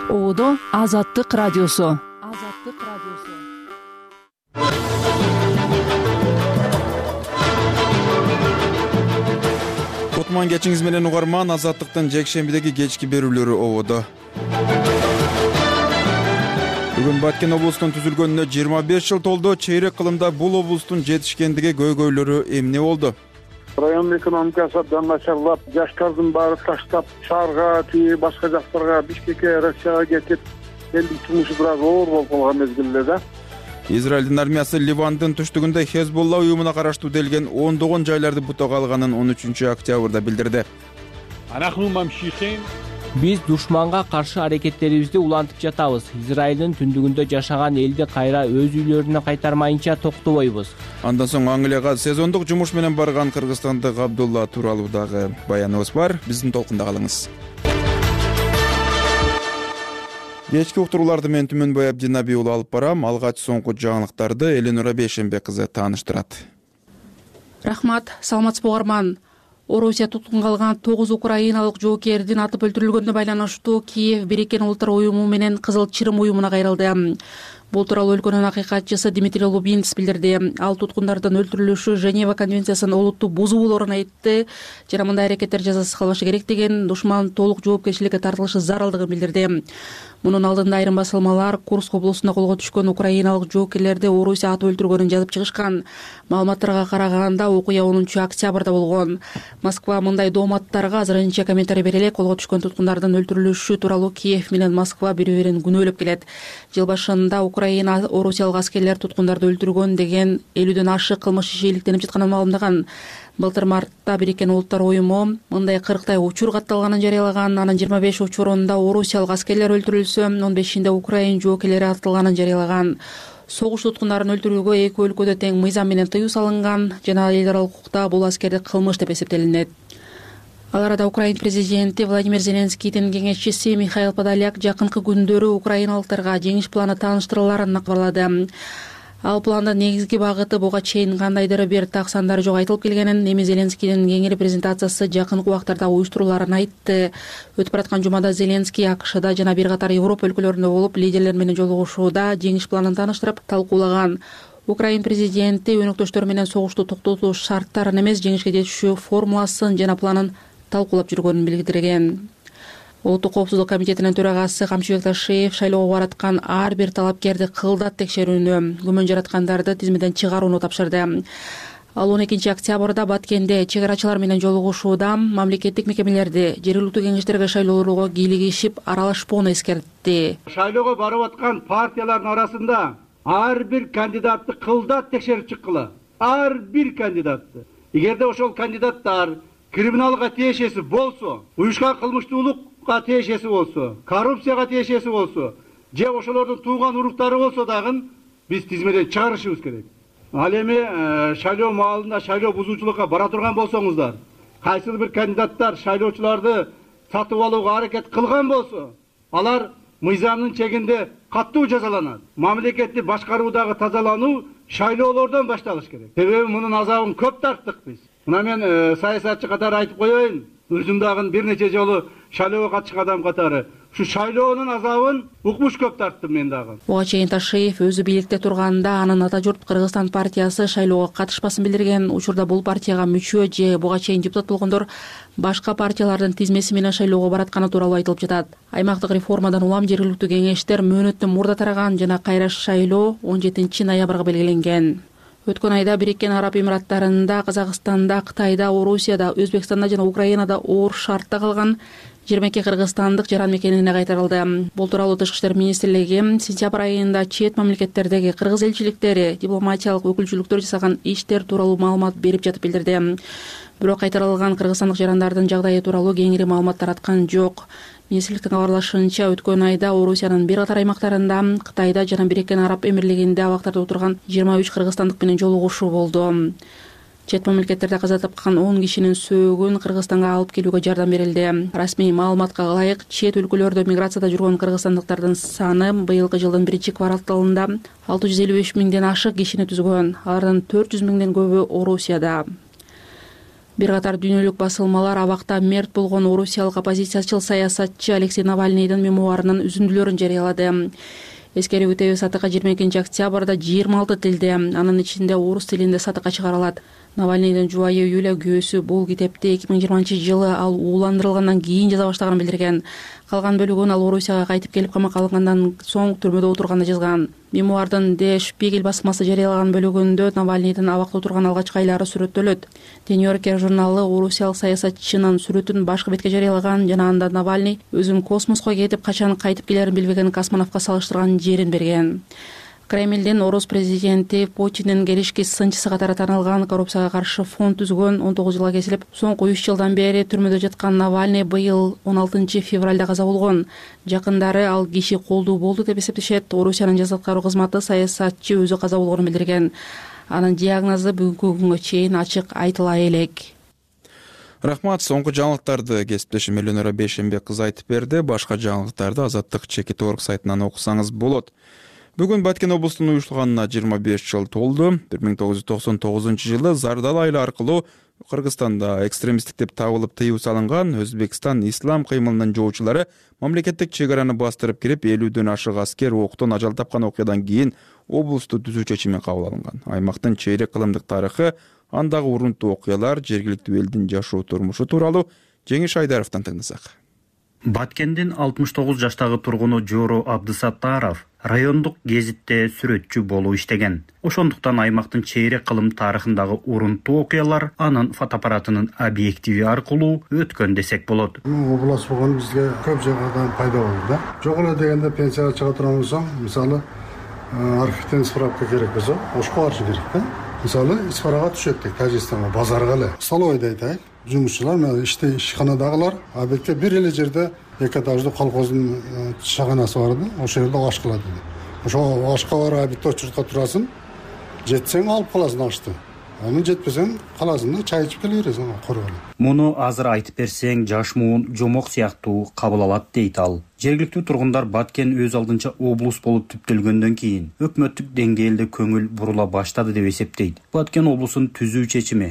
Оодо Азаттык радиосу. Кутман кечиңиз менен угарман, Азаттыктын жекшембидеги кечки берүүлөрү ободо. Бүгүн Баткен облусунун түзүлгөнүнө 25 жыл толду. Чейрек кылымда бул облустун жетишкендиги көйгөйлөрү эмне болду? Район экономикасы абдан начарлап, жаштардын баары таштап, шаарга, башка жактарга, Бишкекке, Россияга кетип, элдин турмушу бир аз оор болуп калган мезгилде да. Израилдин армиясы Ливандын түштүгүндө Хезболла уюмуна караштуу делген ондогон жайларды бутага алганын 13 октябрда билдирди. Биз душманга каршы аракеттерибизди улантып жатабыз. Израилдин түндүгүндө жашаган элди кайра өз үйлөрүнө кайтармайынча токтобойбуз. Андан соң Англияга сезондук жумуш менен барган кыргызстандык Абдулла тууралуу дагы баяныбыз бар. Биздин толкунда калыңыз. Кечки уктурууларды мен Түмөнбай Абдинаби уулу алып барам. Алгач соңку жаңылыктарды Эленора Бейшенбек кызы тааныштырат. Рахмат, саламатсызбы угарман. Орусия туткунга алган 9 украиналык жоокердин атып өлтүрүлгөнүнө байланыштуу Киев Бириккен Улуттар уюму менен Кызыл Чырым уюмуна кайрылды. Бул тууралуу өлкөнүн акыйкатчысы Дмитрий Лубинц билдирди. Ал туткундардын өлтүрүлүшү Женева конвенциясын олуттуу бузуу болоорун айтты жана мындай аракеттер жазасыз калбашы керек деген, душман толук жоопкерчиликке тартылышы зарылдыгын билдирди. Мунун алдында айрым басылмалар Курск облусунда колго түшкөн украиналык жоокерлерди Орусия атып өлтүргөнүн жазып чыгышкан. Маалыматтарга караганда окуя 10 октябрда болгон. Москва мындай дооматтарга азырынча комментарий бере элек. Колго түшкөн туткундардын өлтүрүлүшү тууралуу Киев менен Москва бири-бирин күнөөлөп келет. Жыл башында Украина орусиялык аскерлер туткундарды өлтүргөн деген 50дөн ашык кылмыш иши иликтенип жатканын маалымдаган. Былтыр мартта Бириккен Улуттар уюму мындай 40 учур катталганын жарыялаган. Анын 25 учурунда орусиялык аскерлер өлтүрүлсө, 15-inde Украин жоокерлери атылганын жарыялаган. Согуш туткундарын өлтүрүүгө эки өлкөдө тең мыйзам менен тыюу салынган жана эл аралык укукта бул аскердик кылмыш деп эсептелинет. Ал арада Украин президенти Владимир Зеленскийдин кеңешчиси Михаил Подоляк жакынкы күндөрү украиналыктарга жеңиш планы тааныштырыларын кабарлады. Ал пландын негизги багыты буга чейин кандайдыр бир так сандары жок айтылып келгенин, эми Зеленскийдин кеңири презентациясы жакынкы убактарда уюштуруларын айтты. Өтүп бараткан жумада Зеленский АКШда жана бир катар Европа өлкөлөрүндө болуп, лидерлер менен жолугушууда жеңиш планын тааныштырып, талкуулаган. Украин президенти өнөктөштөр менен согушту токтотуу шарттарын эмес, жеңишке жетишүү формуласын жана планын талкуулап жүргөнүн билдирген. Улуттук коопсуздук комитетинин төрагасы Камчыбек Ташиев шайлоого бараткан ар бир талапкерди кылдат текшерүүнү, күмөн жараткандарды тизмеден чыгарууну тапшырды. Ал 12 октябрда Баткенде чек арачылар менен жолугушууда мамлекеттик мекемелерди жергиликтүү кеңештерге шайлоолорго кийлигишип аралашпоону эскертти. Шайлоого барып аткан партиялардын арасында ар бир кандидатты кылдат текшерип чыккыла. Ар бир кандидатты. Эгерде ошол кандидаттар криминалга тиешеси болсо, уюшкан кылмыштуулукка тиешеси болсо, коррупцияга тиешеси болсо, же ошолордун тууган уруктары болсо дагы биз тизмеден чыгарышыбыз керек. Ал эми шайлоо маалында шайлоо бузуучулукка бара турган болсоңуздар, кайсыл бир кандидаттар шайлоочуларды сатып алууга аракет кылган болсо, алар мыйзамдын чегинде каттуу жазаланат. Мамлекетти башкаруудагы тазалануу шайлоолордон башталыш керек. Себеби мунун азабын көп тарттык биз. Мына мен саясатчы катары айтып коеюн. Өзүм дагы бир нече жолу шайлоого катышкан адам катары ушу шайлоонун азабын укмуш көп тарттым мен дагы. Буга чейин Ташиев өзү бийликте турганда анын ата журт Кыргызстан партиясы шайлоого катышпасын билдирген. Учурда бул партияга мүчө же буга чейин депутат болгондор башка партиялардын тизмеси менен шайлоого баратканы тууралуу айтылып жатат. Аймактык реформадан улам жергиликтүү кеңештер мөөнөттөн мурда тараган жана кайра шайлоо 17 ноябрга белгиленген. Өткөн айда Бириккен Араб Эмираттарында, Казакстанда, Кытайда, Орусияда, Өзбекстанда жана Украинада оор шартта калган 22 кыргызстандык жаран мекенине кайтарылды. Бул тууралуу Тышкы иштер министрлиги сентябрь айында чет мамлекеттердеги кыргыз элчиликтери, дипломатиялык өкүлчүлүктөр жасаган иштер тууралуу маалымат берип жатып билдирди. Бирок кайтарылган кыргызстандык жарандардын жагдайы тууралуу кеңири маалымат тараткан жок. Министрликтин кабарлашынча, өткөн айда Орусиянын бир катар аймактарында, Кытайда жана Бириккен Араб Эмирлигинде абактарда отурган 23 кыргызстандык менен жолугушуу болду. Чет мамлекеттерде каза тапкан 10 кишинин сөөгүн Кыргызстанга алып келүүгө жардам берилди. Расмий маалыматка ылайык, чет өлкөлөрдө миграцияда жүргөн кыргызстандыктардын саны быйылкы жылдын 1-кварталында 655 миңден ашык кишини түзгөн. Алардын 400 миңден көбү Орусияда. Бир катар дүйнөлүк басылмалар абакта мерт болгон орусиялык оппозициячыл саясатчы Алексей Навальныйдын мемуарынын үзүндүлөрүн жарыялады. Эскерип өтөбүз, сатыкка 22 октябрда 26 тилде, анын ичинде орус тилинде сатыкка чыгарылат. Навальныйдын жубайы Юлия Гөөсү бул китепти 2020-жылы ал ууландырылгандан кийин жаза баштаганын билдирген. Калган бөлүгүн ал Орусияга кайтып келип камакка алынгандан соң түрмөдө отурганда жазган. Мемуардын Der Spiegel басмасы жарыялаган бөлүгүндө Навальныйдын абакта отурган алгачкы айлары сүрөттөлөт. Теньёркер журналы орусиялык саясатчынын сүрөтүн башкы бетке жарыялаган жана анда Навальный өзүн космоско кетип качан кайтып келерин билбеген космонавтка салыштырган жерин берген. Кремлден орус президенти Путиндин келишки сынчысы катары таанылган коррупцияга каршы фонд түзгөн 19 жылга кесилип, соңку 3 жылдан бери түрмөдө жаткан Навальный быйыл 16 февралда каза болгон. Жакындары ал киши колдуу болду деп эсептешет. Орусиянын жаза аткаруу кызматы саясатчы өзү каза болгонун билдирген. Анын диагнозу бүгүнкү күнгө чейин ачык айтыла элек. Рахмат, соңку жаңылыктарды кесиптешим Элөнора Бейшенбек кызы айтып берди. Башка жаңылыктарды Азаттык Чекит.org сайтынан окусаңыз болот. Бүгүн Баткен облусунун уюштурганына 25 жыл толду. 1999 жылы Зардал айылы аркылуу Кыргызстанда экстремисттик деп табылып тыюу салынган Өзбекстан ислам кыймылынын жоочулары мамлекеттик чек араны бастырып кирип 50дөн ашык аскер октон ажал тапкан окуядан кийин облусту түзүү чечими кабыл алынган. Аймактын чейрек кылымдык тарыхы, андагы урунтуу окуялар, жергиликтүү элдин жашоо турмушу тууралуу Жеңиш Айдаровдон тыңдасак. Баткендин 69 жаштагы тургуну Жоро Абдысаттаров райондук гезитте сүрөтчү болуп иштеген. Ошондуктан аймактын чейрек кылым тарыхындагы урунтуу окуялар анын фотоаппаратынын объективи аркылуу өткөн десек болот. Облас болгон бизге көп жагынан пайда болду да. Жогору дегенде пенсияга чыга турган болсоң, мисалы архивден справка керек болсо, ошко барыш керек да. Мисалы исфарага түшөт дейт, Тажикстанга, базарга эле. Столовойдо айтайык, жумушчулар менен ишканадагылар абетте бир эле жерде эки этаждуу колхоздун чыганасы бар да, ошол жерде аш кылат. Ошо ашка барып абетте очуртка турасың, жетсең алып каласың ашты. Аны жетпесең каласың да, чай ичип келе бересиң короо. Муну азыр айтып берсең жаш муун жомок сыяктуу кабыл алат дейт ал. Жергиликтүү тургундар Баткен өз алдынча облус болуп түптөлгөндөн кийин өкмөттүк деңгээлде көңүл бурула баштады деп эсептейт. Баткен облусун түзүү чечими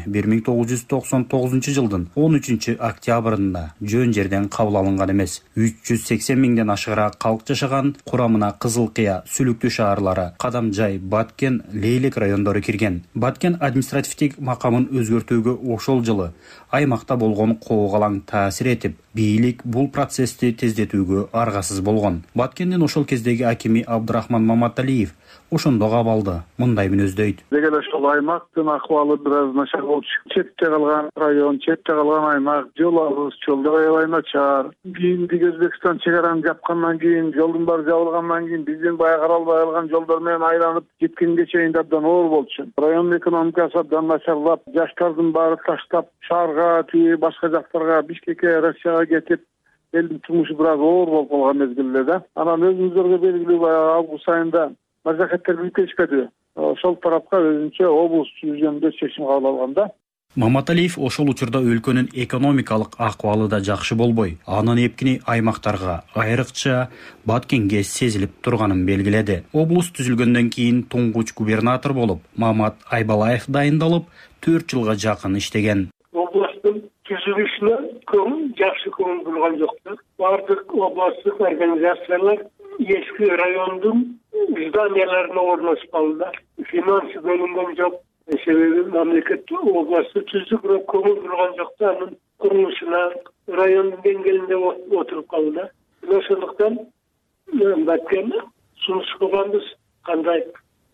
1999 жылдын 13 октябрында жөн жерден кабыл алынган эмес. 380 миңден ашыгыраак калк жашаган, курамына Кызылкыя, Сүлүктүү шаарлары, Кадамжай, Баткен, Лейлек райондору кирген. Баткен административдик макамын өзгөртүүгө ошол жылы аймакта болгон коогалаң таасир этип, бийлик бул процессти тездетүүгө аргасыз болгон. Баткендин ошол кездеги акими Абдырахман Маматалиев ошондо кабалды. Мындай мүнөздөйт. Деген ошол аймактын акыбалы бир аз начар болчу. Четте калган район, четте калган аймак, жол алыс, жолдор аябай начар. Кийинки Өзбекстан чек араны жапкандан кийин, жолдун баары жабылгандан кийин биздин баягы каралбай калган жолдор менен айланып кеткенге чейин абдан оор болчу. Райондун экономикасы абдан начарлап, жаштардын баары таштап, шаарга, башка жактарга, Бишкекке, Россияга кетип, элдин турмушу бир аз оор болуп калган мезгилде да. Анан өзүңүздөргө белгилүү баягы август айында мажакеттер бүтүшпөдү. Ошол тарапка өзүнчө облус түзүүгөндө чечим кабыл алган да. Маматалиев ошол учурда өлкөнүн экономикалык акыбалы да жакшы болбой, анын эпкини аймактарга, айрыкча Баткенге сезилип турганын белгиледи. Облус түзүлгөндөн кийин туңгуч губернатор болуп Мамат Айбалаев дайындалып, 4 жылга жакын иштеген. Областын түзүлүшүнө жакшы көңүл бурган жокто. Бардык областтык организациялар эски райондун зданияларына орноштурулду. Финансы бөлүнгөн жок. Себеби мамлекет областты түздү, бирок көңүл бурган жокто, анын курулушуна райондун деңгээлинде отуруп калды. Ошондуктан Баткен сунуш кылганбыз, кандай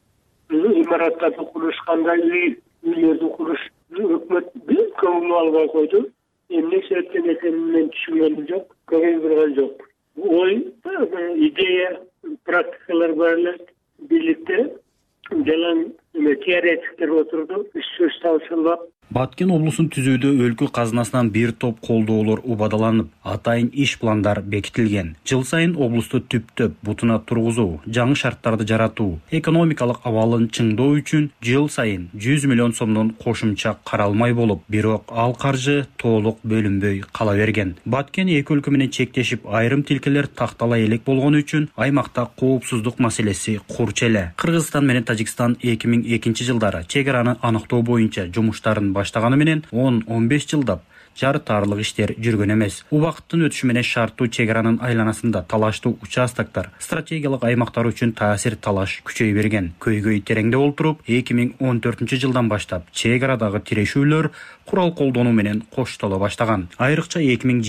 имараттарды куруш, кандай үйлөрдү куруш өкмөт көңүл албай койду. Эмне себептен экенин түшүнгөнүм жок, көңүл бурган жок. Ой, идея, практикалар бар эле, бийликте жалаң теоретиктер отурду, сөз талшылап. Баткен облусун түзүүдө өлкө казынасынан бир топ колдоолор убадаланып, атайын иш пландар бекитилген. Жыл сайын облусту түптөп бутуна тургузуу, жаңы шарттарды жаратуу, экономикалык абалын чыңдоо үчүн жыл сайын 100 миллион сомдон кошумча каралмай болуп, бирок ал каржы толук бөлүнбөй кала берген. Баткен эки өлкө менен чектешип, айрым тилкелер тактала элек болгону үчүн аймакта коопсуздук маселеси курч эле. Кыргызстан менен Тажикстан 2002 жылдары чек араны аныктоо боюнча жумуштарын баштаганы менен 10-15 жылдап жарытарлык иштер жүргөн эмес. Убакыттын өтүшү менен шарттуу чек аранын айланасында талаштуу участоктор, стратегиялык аймактар үчүн таасир талаш күчөй берген. Көйгөй тереңде болуп туруп, 2014-жылдан баштап чек арадагы тирешүүлөр курал колдонуу менен коштоло баштаган. Айрыкча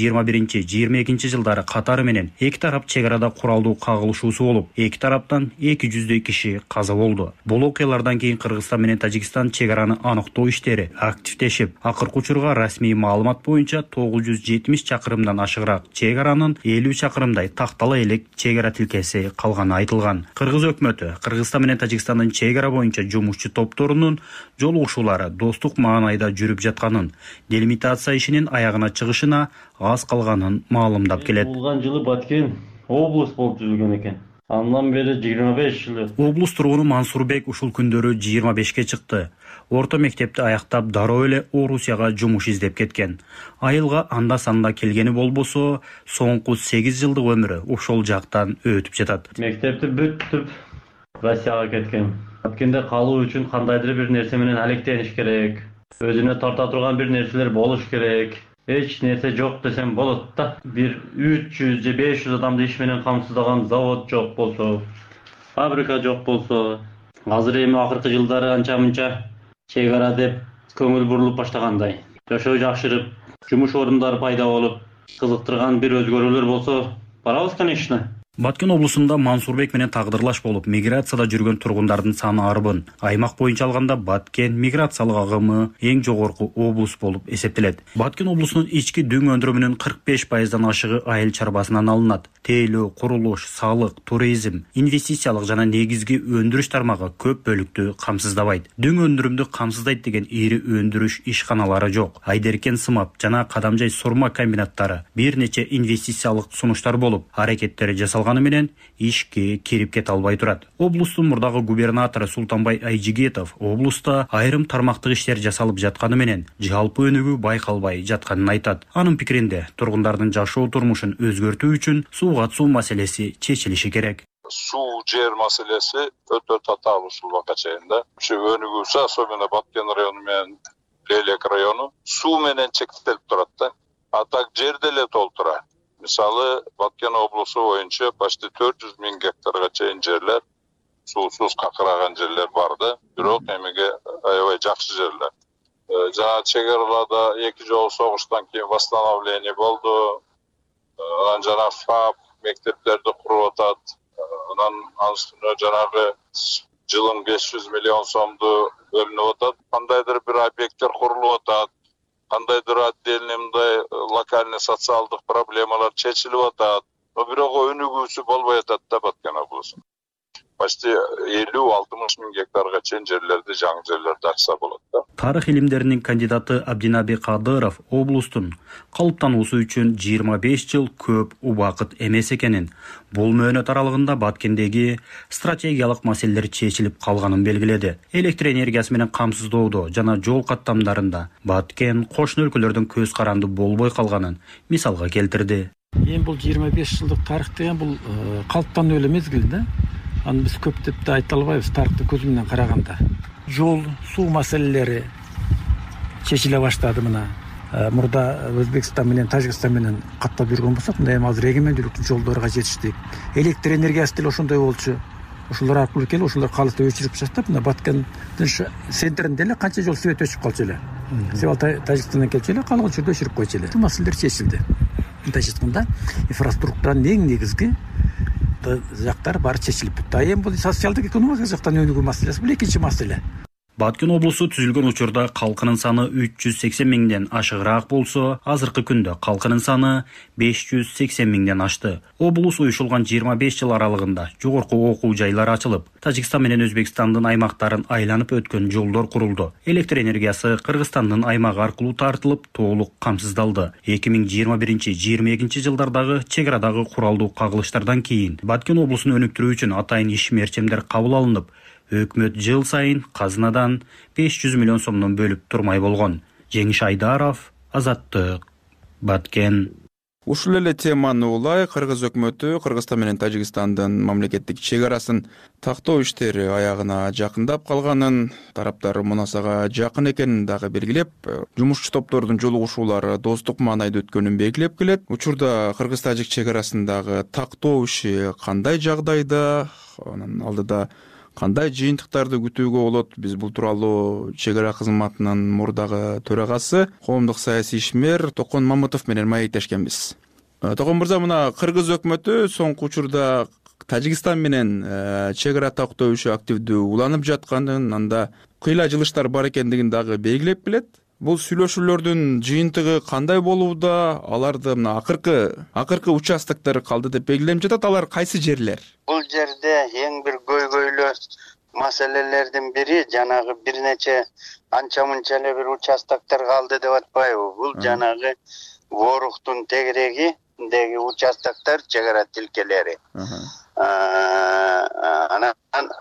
2021-22 жылдары катары менен эки тарап чек арада куралдуу кагылышуусу болуп, эки тараптан 200 киши каза болду. Бул окуялардан кийин Кыргызстан менен Тажикстан чек араны аныктоо иштери активдешип, акыркы учурга расмий маалымат боюнча 970 чакырымдан ашыгыраак чек аранын 50 чакырымдай тактала элек чек ара тилкеси калганы айтылган. Кыргыз өкмөтү Кыргызстан менен Тажикстандын чек ара боюнча жумушчу топторунун жолугушуулары достук маанайда жүрүп жатканын, делимитация ишинин аягына чыгышына аз калганын маалымдап келет. Болгон жылы Баткен облус болуп жүргөн экен. Андан бери 25 жыл. Облус тургуну Мансурбек ушул күндөрү 25ке чыкты. Орто мектепти аяктап дароо эле Орусияга жумуш издеп кеткен. Айылга анда-санда келгени болбосо, соңку 8 жылдык өмүрү ошол жактан өтүп жатат. Мектепти бүтүп Россияга кеткен. Баткенде калуу үчүн кандайдыр бир нерсе менен алектениш керек. Өзүнө тарта турган бир нерселер болуш керек. Эч нерсе жок десем болот да. Бир 300 же 500 адамды иш менен камсыздаган завод жок болсо, фабрика жок болсо, азыр эми акыркы жылдары анча-мынча чек ара деп көңүл бурулуп баштагандай. Жашоо жакшырып, жумуш орундары пайда болуп, кызыктырган бир өзгөрүүлөр болсо, барабыз, конечно. Баткен облусунда Мансурбек менен тагдырлаш болуп, миграцияда жүргөн тургундардын саны арбын. Аймак боюнча алганда Баткен миграциялык агымы эң жогорку облус болуп эсептелет. Баткен облусунун ички дүң өндүрүмүнүн 45%дан ашыгы айыл чарбасынан алынат. Тейлөө, курулуш, салык, туризм, инвестициялык жана негизги өндүрүш тармагы көп бөлүктү камсыздабайт. Дүң өндүрүмдү камсыздайт деген ири өндүрүш ишканалары жок. Айдеркен сымап жана Кадамжай сурма комбинаттары бир нече инвестициялык сунуштар болуп, аракеттери жасалган менен ишке кирип кете албай турат. Облустун мурдагы губернатору Султанбай Айжигетов облуста айрым тармактык иштер жасалып жатканы менен жалпы өнүгүү байкалбай жатканын айтат. Анын пикиринде, тургундардын жашоо турмушун өзгөртүү үчүн сууга суу маселеси чечилиши керек. Суу жер маселеси өтө татаал ушул убакка чейин да. Ушу өнүгүүсү, особенно Баткен району менен Лелек району суу менен чектелип турат да. А так жерде эле толтура. Мисалы, Баткен облусу боюнча почти 400 000 гектарга чейин жерлер, суусуз какыраган жерлер бар да. Бирок эмеге аябай жакшы жерлер. Жана чек араларда 2 жолу согуштан кийин восстановление болду. Анан жана ФАП мектептерди куруп атат. Анан астына жанагы жылын 500 миллион сомду бөлүнүп атат. Кандайдыр бир объекттер курулуп атат. Кандайдыр отдельный мындай локальный социалдык проблемалар чечилип атат. Бирок өнүгүүсү болбой атат да Баткен облусу. Почти 50-60 000 гектарга чейин жерлерди, жаңы жерлерди ачса болот да. Тарых илимдеринин кандидаты Абдинаби Кадыров облустун калыптануусу үчүн 25 жыл көп убакыт эмес экенин, бул мөөнөт аралыгында Баткендеги стратегиялык маселелер чечилип калганын белгиледи. Электр энергиясы менен камсыздоодо жана жол каттамдарында Баткен кошуна өлкөлөрдүн көз каранды болбой калганын мисалга келтирди. Эми бул 25 жылдык тарых деген бул калыптануу эле мезгил да. Аны биз көп деп да айта албайбыз тарыхты көз менен караганда. Жол, суу маселелери чечиле баштады мына. Мурда Өзбекстан менен Тажикстан менен каттап жүргөн болсок, мына эми азыр эгемендүүлүктүн жолдорго жетиштик. Электр энергиясы деле ошондой болчу. Ошолор аркылуу келип, ошолор калыкты өчүрүп таштап, мына Баткендин центринде эле канча жол свет өчүп калчу эле. Себебі Тажикстандан келчү эле, калган жерде өчүрүп койчу эле. Бул маселелер чечилди. Мынтайча айтканда, инфраструктуранын эң негизги жактар баары чечилип бүттү. Эми бул социалдык экономикалык жактан өнүгүү маселеси, бул экинчи маселе. Баткен облусу түзүлгөн учурда калкынын саны 380 000ден ашыгыраак болсо, азыркы күндө калкынын саны 580 000ден ашты. Облус уюшулган 25 жыл аралыгында жогорку окуу жайлары ачылып, Тажикстан менен Өзбекстандын аймактарын айланып өткөн жолдор курулду. Электр энергиясы Кыргызстандын аймагы аркылуу тартылып, толук камсыздалды. 2021-22 жылдардагы чек арадагы куралдуу кагылыштардан кийин Баткен облусун өнүктүрүү үчүн атайын иш мерчемдер кабыл алынып, өкмөт жыл сайын казынадан 500 миллион сомдон бөлүп турмай болгон. Жеңиш Айдаров, Азаттык, Баткен. Ушул эле теманы улай Кыргыз өкмөтү Кыргызстан менен Тажикстандын мамлекеттик чек арасын тактоо иштери аягына жакындап калганын, тараптар мунасага жакын экенин дагы белгилеп, жумушчу топтордун жолугушуулары достук маанайда өткөнүн белгилеп келет. Учурда Кыргыз-Тажик чек арасындагы тактоо иши кандай жагдайда, анын алдыда кандай жыйынтыктарды күтүүгө болот? Биз бул тууралуу чек ара кызматынын мурдагы төрагасы, коомдук саясий ишмер Токон Мамытов менен маектешкенбиз. Токон мырза, мына Кыргыз өкмөтү соңку учурда Тажикстан менен чек ара тактоо иши активдүү уланып жатканын, анда кыйла жылыштар бар экендигин дагы белгилеп келет. Бул сүйлөшүүлөрдүн жыйынтыгы кандай болууда? Аларды мына акыркы участоктор калды деп белгиленип жатат. Алар кайсы жерлер? Бул жерде эң бир көйгөйлүү маселелердин бири жанагы бир нече анча-мунча эле бир участоктор калды деп атпайбы? Бул жанагы Воруктун тегерегиндеги участоктор чек ара тилкелери. Анан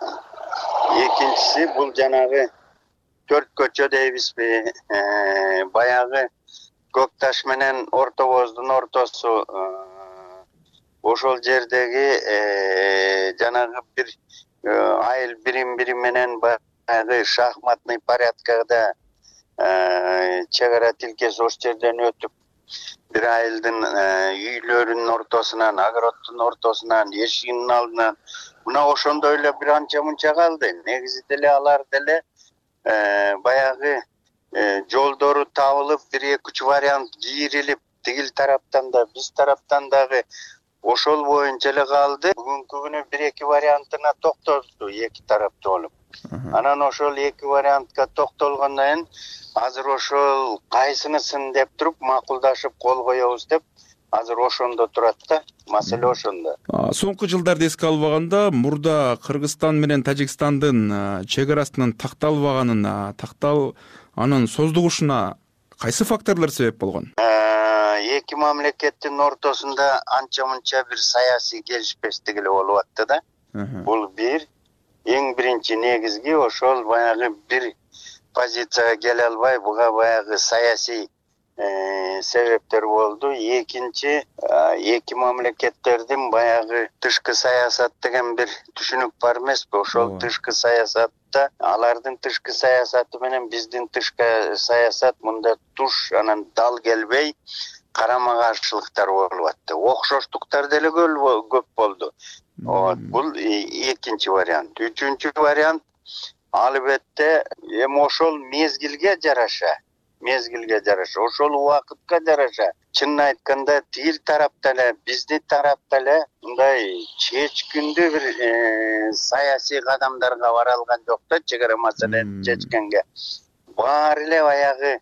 экинчиси бул жанагы төрт көчө дейбизби, баягы Көк Таш менен Орто Боздун ортосу, ошол жердеги жанагы бир айыл бири менен баягы шахматный порядкада чек ара тилкеси ошол жерден өтүп, бир айылдын үйлөрүнүн ортосунан, огороддун ортосунан, эшигинин алдынан, мына ошондой эле бир анча-мунча калды. Негизи деле алар деле баягы жолдору табылып, 1-2 вариант кийрилип, тигил тараптан да, биз тараптан дагы ошол боюнча эле калды. Бүгүнкү күнү 1-2 вариантына токтолду эки тарапты болуп. Анан ошол 2 вариантка токтолгондон кийин азыр ошол кайсынысын деп туруп макулдашып кол коебуз деп азыр ошондо турат да. Маселе ошондо. Соңку жылдарды эске албаганда, мурда Кыргызстан менен Тажикстандын чек арасынын такталбаганына, анын создугушуна кайсы факторлор себеп болгон? Эки мамлекеттин ортосунда анча-мунча бир саясий келишпестик эле болуп атты да. Бул бир. Эң биринчи негизги ошол баягы бир позицияга келе албай, буга баягы саясий себептер болду. Экинчи, эки мамлекеттердин баягы тышкы саясат деген бир түшүнүк бар эмеспи? Ошол тышкы саясатта алардын тышкы саясаты менен биздин тышкы саясат мында туш, анан дал келбей, карама-каршылыктар болуп атты. Окшоштуктар деле көп болду. Бул экинчи вариант. Үчүнчү вариант, албетте эми ошол мезгилге жараша, ошол убакытка жараша. Чынын айтканда, тигил тарапта эле, биздин тарапта эле мындай чечкиндүү бир саясий кадамдарга бара алган жок да, чек ара маселени чечкенге. Баары эле баягы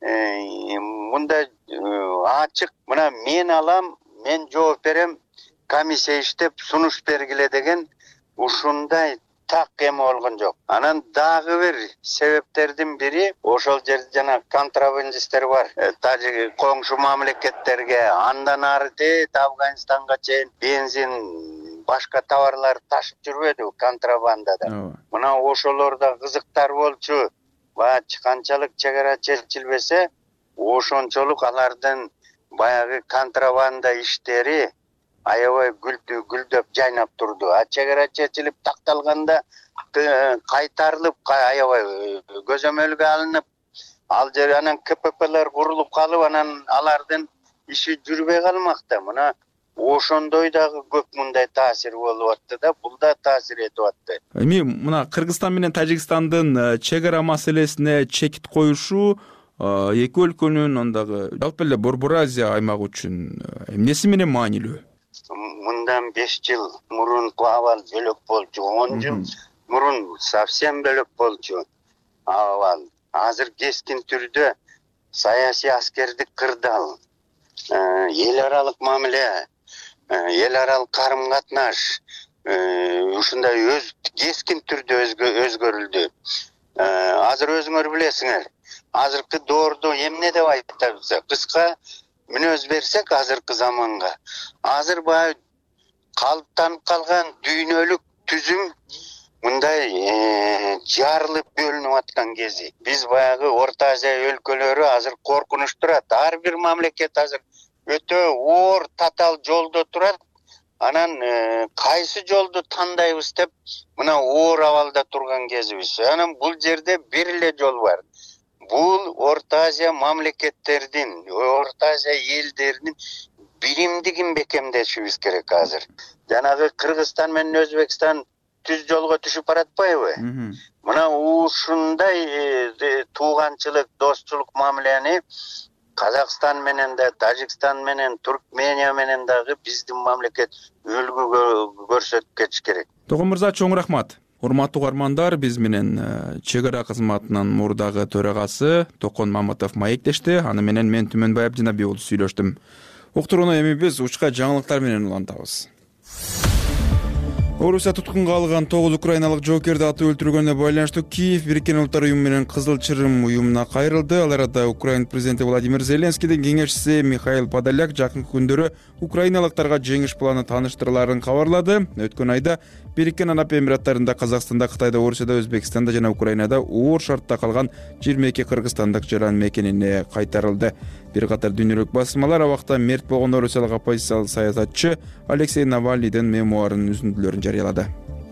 мындай ачык, мына мен алам, мен жооп берем, комиссия иштеп сунуш бергиле деген ушундай так эме болгон жок. Анан дагы бир себептердин бири, ошол жерде жана контрабандисттер бар. Тажик коңшу мамлекеттерге, андан ары Афганистанга чейин бензин, башка товарлар ташып жүрбөдү контрабандада. Мына ошолорда кызыктар болчу. Канчалык чек ара чечилбесе, ошончолук алардын баягы контрабанда иштери аябай гүлдөп жайнап турду. Чек ара чечилип такталганда кайтарылып, аябай көзөмөлгө алынып, ал жер анан КППлер курулуп калып, анан алардын иши жүрбөй калмакта. Мына ошондой дагы көп мындай таасир болуп атты да, бул да таасир этип атты. Эми мына Кыргызстан менен Тажикстандын чек ара маселесине чекит коюшу эки өлкөнүн андагы жалпы эле Борбор Азия аймагы үчүн эмнеси менен маанилүү? Мындан 5 жыл мурунку абал бөлөк болчу, 10 жыл мурун совсем бөлөк болчу абал. Азыр кескин түрдө саясий аскердик кырдаал, эл аралык мамиле, эл аралык карым-катнаш ушундай кескин түрдө өзгөрүлдү. Азыр өзүңөр билесиңер, азыркы доордо эмне деп айтабыз? Кыска мүнөз берсек азыркы заманга, азыр баягы калыптанып калган дүйнөлүк түзүм мындай жарылып бөлүнүп аткан кези. Биз баягы Орто Азия өлкөлөрү азыр коркунуч турат. Ар бир мамлекет азыр өтө оор татаал жолдо турат. Анан кайсы жолду тандайбыз деп мына оор абалда турган кезибиз. Анан бул жерде бир эле жол бар. Бул Орто Азия мамлекеттердин, Орто Азия элдеринин биримдигин бекемдешибиз керек азыр. Жанагы Кыргызстан менен Өзбекстан түз жолго түшүп баратпайбы? Мына ушундай тууганчылык, достчулук мамилени Казакстан менен да, Тажикстан менен, Туркмения менен дагы биздин мамлекет үлгү көрсөтүп кетиш керек. Тогон мырза, чоң рахмат. Урматтуу угармандар, биз менен чек ара кызматынын мурдагы төрагасы Токон Маматов маектешти. Аны менен мен Түмөнбай Абдинаби уулу сүйлөштүм. Уктурууну эми биз учка жаңылыктар менен улантабыз. Орусия туткунга алган 9 украиналык жоокерди атып өлтүргөнүнө байланыштуу Киев Бириккен Улуттар Уюму менен Кызыл Чырым уюмуна кайрылды. Ал арада Украин президенти Владимир Зеленскийдин кеңешчиси Михаил Подоляк жакынкы күндөрү украиналыктарга жеңиш планы тааныштырыларын кабарлады. Өткөн айда Бириккен Араб Эмираттарында, Казакстанда, Кытайда, Орусияда, Өзбекстанда жана Украинада оор шартта калган 22 кыргызстандык жаран мекенине кайтарылды. Бир катар дүйнөлүк басылмалар абакта мерт болгон орусиялык оппозициялык саясатчы Алексей Навальныйдын мемуарынын үзүндүлөрүн жарыялады.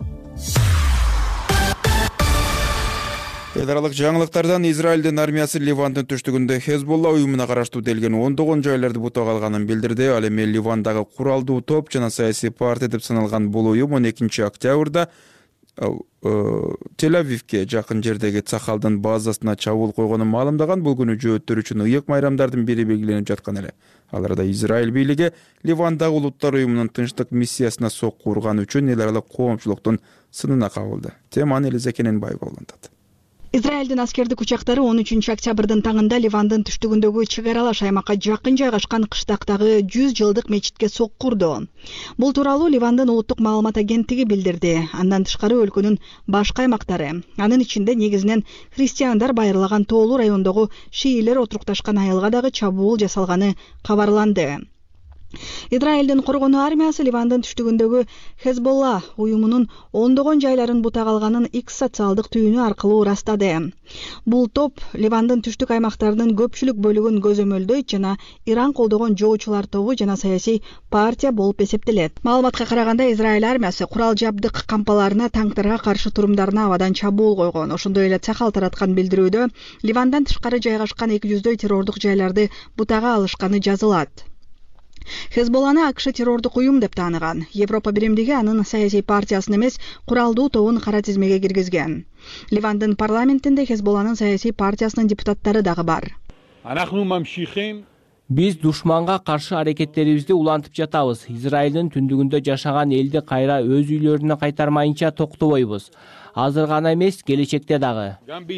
Эл аралык жаңылыктардан Израилдин армиясы Ливандын түштүгүндө Хезболла уюмуна караштуу делген 10 жайларды бутап алганын билдирди. Ал эми Ливандагы куралдуу топ жана саясий партия деп саналган бул уюм 12 октябрда Тель-Авивке жакын жердеги Цахалдын базасына чабуул койгонун маалымдаган. Бул күнү жөөттөр үчүн ыйык майрамдардын бири белгиленип жаткан эле. Ал арада Израиль бийлиги Ливандагы Улуттар уюмунун тынчтык миссиясына сокку урган үчүн эл аралык коомчулуктун сынына кабылды. Теманы Элиза Кененбаева улантат. Израилдин аскердик учактары 13 октябрдын таңында Ливандын түштүгүндөгү чек аралаш аймакка жакын жайгашкан кыштактагы 100 жылдык мечитке сокку урду. Бул тууралуу Ливандын улуттук маалымат агенттиги билдирди. Андан тышкары өлкөнүн башка аймактары, анын ичинде негизинен христиандар байырлаган Тоолуу райондогу шиилер отурукташкан айылга дагы чабуул жасалганы кабарланды. Израилдин коргонуу армиясы Ливандын түштүгүндөгү Хезболла уюмунун ондогон жайларын бутап алганын X социалдык түйүнү аркылуу ырастады. Бул топ Ливандын түштүк аймактарынын көпчүлүк бөлүгүн көзөмөлдөйт жана Иран колдогон жоочулар тобу жана саясий партия болуп эсептелет. Маалыматка караганда Израиль армиясы курал жабдык кампаларына, танктарга каршы турумдарына абадан чабуул койгон. Ошондой эле Цахал тараткан билдирүүдө Ливандан тышкары жайгашкан 200дөй террордук жайларды бутага алышканы жазылат. Хезболланы АКШ террордук уюм деп тааныган. Европа биримдиги анын саясий партиясын эмес, куралдуу тобун кара тизмеге киргизген. Ливандын парламентинде Хезболланын саясий партиясынын депутаттары дагы бар. Биз душманга каршы аракеттерибизди улантып жатабыз. Израилдин түндүгүндө жашаган элди кайра өз үйлөрүнө кайтармайынча токтобойбуз. Азыр гана эмес, келечекте дагы.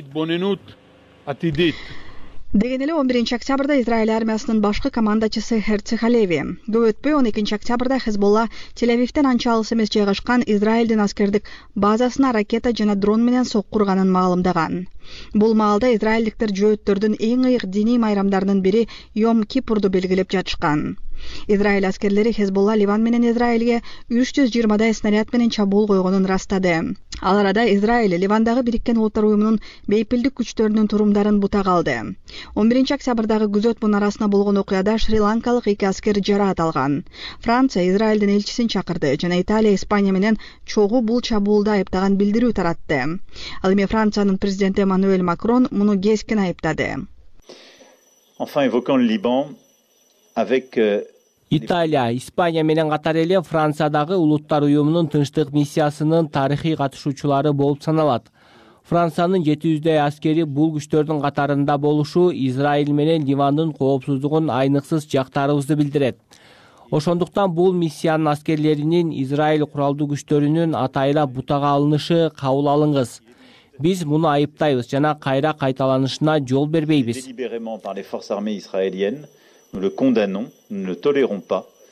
Деген эле 11 октябрда Израиль армиясынын башкы командачысы Херци Халеви. Көп өтпөй 12 октябрда Хезболла Тель-Авивден анча алыс эмес жайгашкан Израилдин аскердик базасына ракета жана дрон менен сокку урганын маалымдаган. Бул маалда израилдиктер жөөттөрдүн эң ыйык диний майрамдарынын бири Йом Кипурду белгилеп жатышкан. Израиль аскерлери Хезболла Ливан менен Израилге 320дай снаряд менен чабуул койгонун ырастады. Ал арада Израиль Ливандагы Бириккен Улуттар уюмунун бейпилдик күчтөрүнүн турумдарын бутак алды. 11 октябрдагы күзөт мунарасына болгон окуяда Шри-Ланкалык 2 аскер жараат алган. Франция Израилдин элчисин чакырды жана Италия Испания менен чогуу бул чабуулду айыптаган билдирүү таратты. Ал эми Франциянын президенти Эммануэль Макрон муну кескин айыптады. Enfin évoquant le Liban avec Италия, Испания менен катар эле Франциядагы Улуттар уюмунун тынчтык миссиясынын тарыхый катышуучулары болуп саналат. Франциянын 700дөй аскери бул күчтөрдүн катарында болушу Израиль менен Ливандын коопсуздугун айныксыз жактаарыбызды билдирет. Ошондуктан бул миссиянын аскерлеринин Израиль куралдуу күчтөрүнүн атайла бутага алынышы кабыл алынгыс. Биз муну айыптайбыз жана кайра кайталанышына жол бербейбиз. Délibérément par les forces armées israéliennes, nous le condamnons, nous ne le tolérons pas.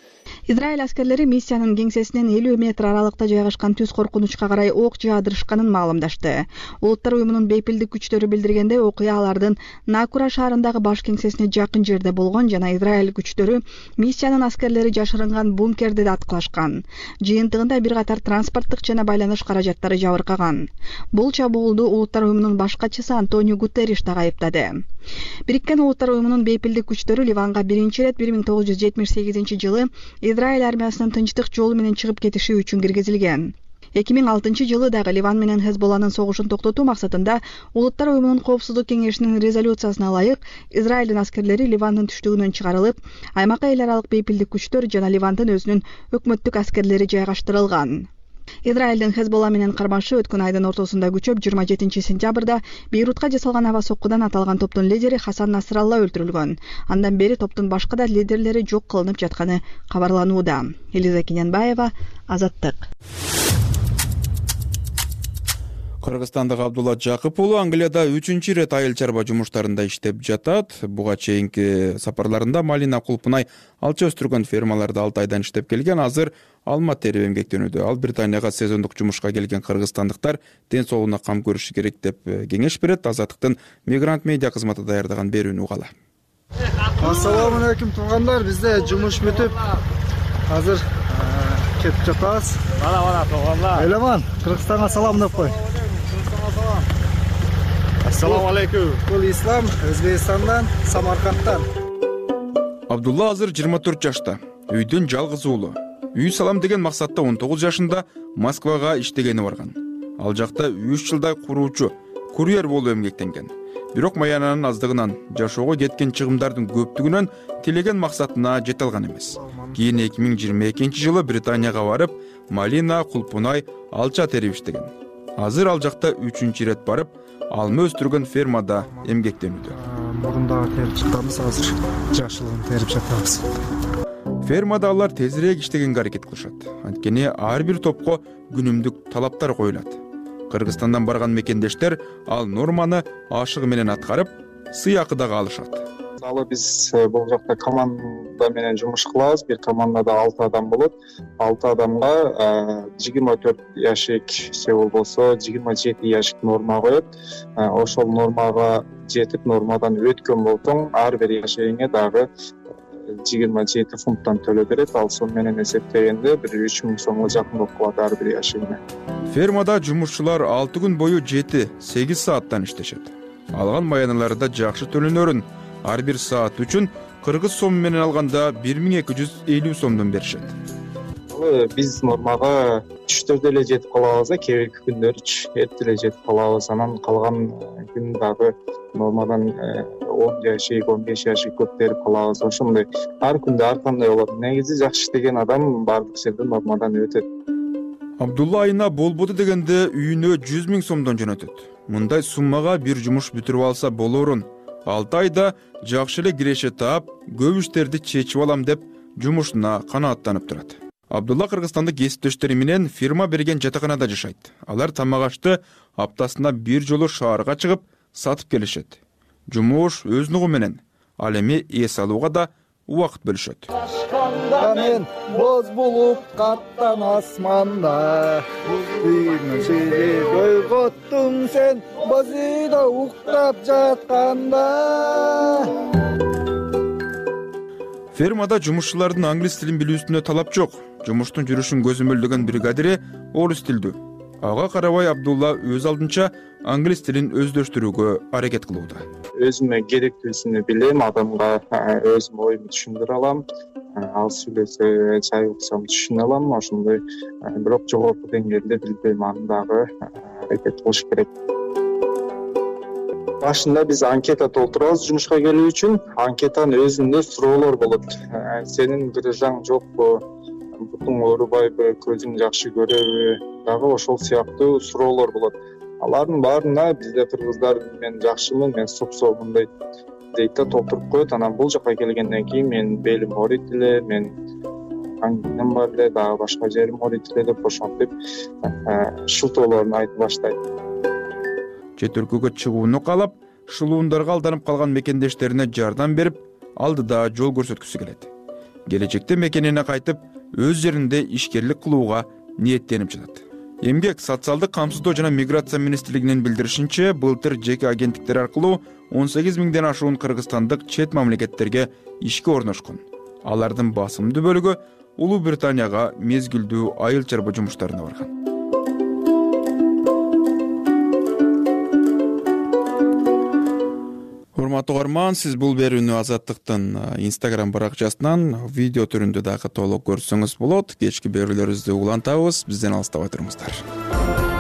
Израиль аскерлери миссиянын кеңсесинен 50 метр аралыкта жайгашкан түз коркунучка карай ок жаадырышканын маалымдашты. Улуттар уюмунун бейпилдик күчтөрү билдиргендей, окуя алардын Накура шаарындагы баш кеңсесине жакын жерде болгон жана Израиль күчтөрү миссиянын аскерлери жашырынган бункерди да аткылашкан. Жыйынтыгында бир катар транспорттук жана байланыш каражаттары жабыркаган. Бул чабуулду Улуттар уюмунун баш катчысы Антонио Гутерриш да айыптады. Бириккен Улуттар уюмунун бейпилдик күчтөрү Ливанга биринчи ирет 1978-жылы Израиль армиясынын тынчтык жолу менен чыгып кетиши үчүн киргизилген. 2006-жылы дагы Ливан менен Хезболланын согушун токтотуу максатында Улуттар уюмунун коопсуздук кеңешинин резолюциясына ылайык Израилдин аскерлери Ливандын түштүгүнөн чыгарылып, аймакка эл аралык бейпилдик күчтөр жана Ливандын өзүнүн өкмөттүк аскерлери жайгаштырылган. Израилдин Хезболла менен кармашы өткөн айдын ортосунда күчөп 27-сентябрда Бейрутка жасалган аба соккудан аталган топтун лидери Хасан Насралла өлтүрүлгөн. Андан бери топтун башка да лидерлери жок кылынып жатканы кабарланууда. Элиза Кененбаева, Азаттык. Кыргызстандык Абдулла Жакып уулу Англияда 3-чү ирет айыл чарба жумуштарында иштеп жатат. Буга чейинки сапарларында Малина Кулпунай алча өстүргөн фермаларда 6 айдан иштеп келген. Азыр алма терип эмгектенүүдө. Ал Британияга сезондук жумушка келген кыргызстандыктар ден соолугуна кам көрүшү керек деп кеңеш берет. Азаттыктын мигрант медиа кызматы даярдаган берүүнү угалы. Ассаламу алейкум туугандар, бизде жумуш бүтүп, азыр кетип жатабыз. Мана туугандар. Эламан, Кыргызстанга салам деп кой. Ассаламу алейкум. Бул Ислам, Өзбекстандан, Самаркандтан. Абдулла азыр 24 жашта. Үйдөн жалгыз уулу. Үй салам деген максатта 19 жашында Москвага иштегени барган. Ал жакта 3 жылдай куруучу, курьер болуп эмгектенген. Бирок маянанын аздыгынан, жашоого кеткен чыгымдардын көптүгүнөн тилеген максатына жете алган эмес. Кийин 2022-жылы Британияга барып, Малина Кулпунай алча терип иштеген. Азыр ал жакта 3-чү ирет барып, алма өстүргөн фермада эмгектенүүдө. Мурунда терип чыкканбыз, азыр жашылын терип жатабыз. Фермада алар тезирээк иштегенге аракет кылышат. Анткени ар бир топко күнүмдүк талаптар коюлат. Кыргызстандан барган мекендештер ал норманы ашыгы менен аткарып, сыйакы дагы алышат. Мисалы биз бул жакта команда менен жумуш кылабыз. Бир командада 6 адам болот. 6 адамга 24 яшик себул болсо 27 яшик норма коет. Ошол нормага жетип, нормадан өткөн болсоң, ар бир яшигиңе дагы 27 фунттан төлөө берет. Ал сон менен эсептегенде бир 3000 сомго жакын болуп калат ар бир яшигине. Фермада жумушчулар 6 күн бою 7-8 сааттан иштешет. Алган маяналарда жакшы төлөнөрүн ар бир саат үчүн кыргыз сом менен алганда 1250 сомдон беришет. Биз нормага түштөрдө эле жетип калабыз, кийинки күндөрү эрте эле жетип калабыз. Анан калган күн дагы нормадан 10 яшик, 15 яшик көтөрүп калабыз. Ошондой ар күндө ар кандай болот. Негизи жакшы иштеген адам бардык жерде нормадан өтөт. Абдулла айына болбоду дегенде үйүнө 100 000 сомдон жөнөтөт. Мындай суммага бир жумуш бүтүрүп алса болорун. 6 айда жакшы эле киреше таап, көп иштерди чечип алам деп жумушуна канааттанып турат. Абдулла Кыргызстандык кесиптештери менен фирма берген жатаканада жашайт. Алар тамак ашты аптасына бир жолу шаарга чыгып сатып келишет. Жумуш өз нугу менен. Ал эми эс алууга да убакыт бөлүшөт. Мен боз булуп каттан асманда, үйнө койготтуң сен боз үйдө уктап жатканда. Фермада жумушчулардын англис тилин билүүсүнө талап жок. Жумуштун жүрүшүн көзөмөлдөгөн бригадири орус тилдүү. Ага карабай Абдулла өз алдынча англис тилин өздөштүрүүгө аракет кылууда. Өзүмө керектүүсүнү билем, адамга өзүм оюмду түшүндүрө алам. Ал сүйлөсө, чай уксам түшүнө алам. Ошондой бирок жогорку деңгээлде билбейм, аны дагы аракет кылыш керек. Башында биз анкета толтурабыз жумушка келүү үчүн. Анкетанын өзүндө суроолор болот. Сенин грыжаң жокпу? Бутуң оорубайбы? Көзүң жакшы көрөбү? Дагы ошол сыяктуу суроолор болот. Алардын баарына бизде кыргыздар мен жакшымын, мен сопсомун дейт да толтуруп коет. Анан бул жака келгенден кийин мен белим ооруйт эле, мен аңгинем бар эле, дагы башка жерим ооруйт эле деп ошентип шылтоолорун айтып баштайт. Чет өлкөгө чыгууну каалап, шылуундарга алданып калган мекендештерине жардам берип, алдыда жол көрсөткүсү келет. Келечекте мекенине кайтып, өз жеринде ишкерлик кылууга ниеттенип жатат. Эмгек, социалдык камсыздоо жана миграция министрлигинин билдиришинче, былтыр жеке агенттиктер аркылуу 18 миңден ашуун кыргызстандык чет мамлекеттерге ишке орношкон. Алардын басымдуу бөлүгү Улуу Британияга мезгилдүү айыл чарба жумуштарына барган. Урматтуу угарман, сиз бул берүүнү Азаттыктын Instagram баракчасынан видео түрүндө дагы толук көрсөңүз болот. Кечки берүүлөрүбүздү улантабыз. Бизден алыстабай туруңуздар.